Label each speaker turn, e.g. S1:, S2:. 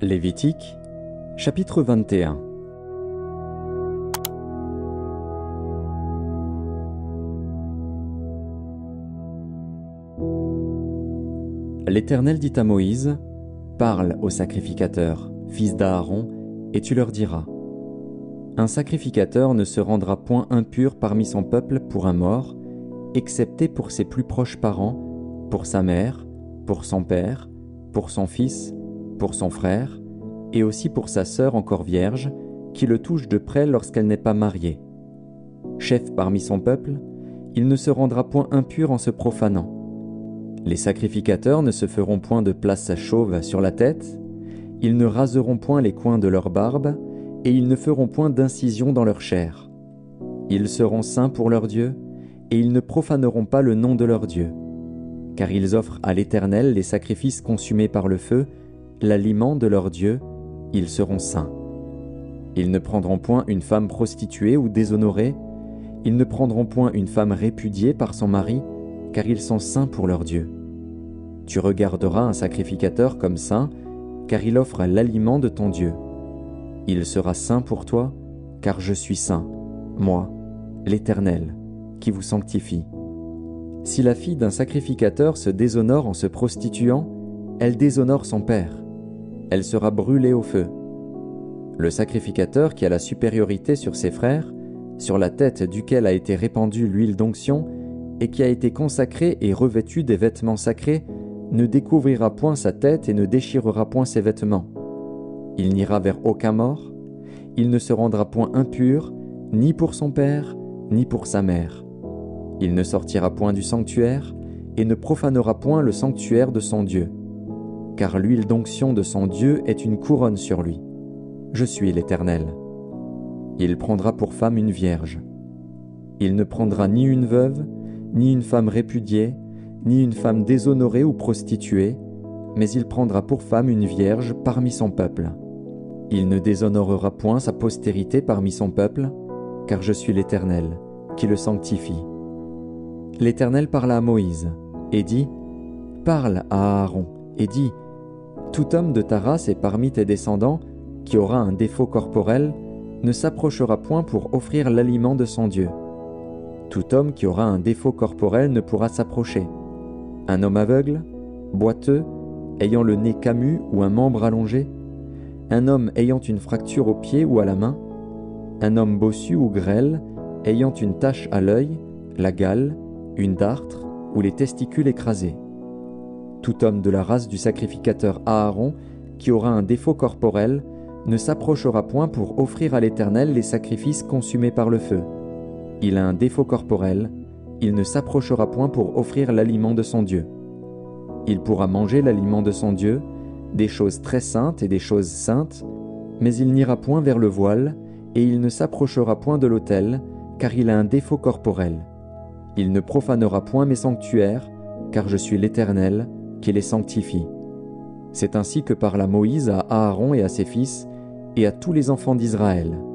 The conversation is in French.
S1: Lévitique, chapitre 21. L'Éternel dit à Moïse, « Parle aux sacrificateurs, fils d'Aaron, et tu leur diras. Un sacrificateur ne se rendra point impur parmi son peuple pour un mort, excepté pour ses plus proches parents, pour sa mère, pour son père, pour son fils, pour son frère, et aussi pour sa sœur encore vierge, qui le touche de près lorsqu'elle n'est pas mariée. Chef parmi son peuple, il ne se rendra point impur en se profanant. Les sacrificateurs ne se feront point de place chauve sur la tête, ils ne raseront point les coins de leur barbe, et ils ne feront point d'incision dans leur chair. Ils seront saints pour leur Dieu, et ils ne profaneront pas le nom de leur Dieu. Car ils offrent à l'Éternel les sacrifices consumés par le feu, l'aliment de leur Dieu, ils seront saints. Ils ne prendront point une femme prostituée ou déshonorée, ils ne prendront point une femme répudiée par son mari, car ils sont saints pour leur Dieu. Tu regarderas un sacrificateur comme saint, car il offre l'aliment de ton Dieu. Il sera saint pour toi, car je suis saint, moi, l'Éternel, qui vous sanctifie. Si la fille d'un sacrificateur se déshonore en se prostituant, elle déshonore son père. Elle sera brûlée au feu. Le sacrificateur qui a la supériorité sur ses frères, sur la tête duquel a été répandue l'huile d'onction, et qui a été consacré et revêtu des vêtements sacrés, ne découvrira point sa tête et ne déchirera point ses vêtements. Il n'ira vers aucun mort, il ne se rendra point impur, ni pour son père, ni pour sa mère. Il ne sortira point du sanctuaire, et ne profanera point le sanctuaire de son Dieu. Car l'huile d'onction de son Dieu est une couronne sur lui. Je suis l'Éternel. Il prendra pour femme une vierge. Il ne prendra ni une veuve, ni une femme répudiée, ni une femme déshonorée ou prostituée, mais il prendra pour femme une vierge parmi son peuple. Il ne déshonorera point sa postérité parmi son peuple, car je suis l'Éternel, qui le sanctifie. L'Éternel parla à Moïse, et dit, « Parle à Aaron, et dis, tout homme de ta race et parmi tes descendants, qui aura un défaut corporel, ne s'approchera point pour offrir l'aliment de son Dieu. Tout homme qui aura un défaut corporel ne pourra s'approcher. Un homme aveugle, boiteux, ayant le nez camus ou un membre allongé, un homme ayant une fracture au pied ou à la main, un homme bossu ou grêle, ayant une tache à l'œil, la gale, une dartre ou les testicules écrasés. Tout homme de la race du sacrificateur Aaron, qui aura un défaut corporel, ne s'approchera point pour offrir à l'Éternel les sacrifices consumés par le feu. Il a un défaut corporel, il ne s'approchera point pour offrir l'aliment de son Dieu. Il pourra manger l'aliment de son Dieu, des choses très saintes et des choses saintes, mais il n'ira point vers le voile, et il ne s'approchera point de l'autel, car il a un défaut corporel. Il ne profanera point mes sanctuaires, car je suis l'Éternel, qui les sanctifie. C'est ainsi que parla Moïse à Aaron et à ses fils, et à tous les enfants d'Israël.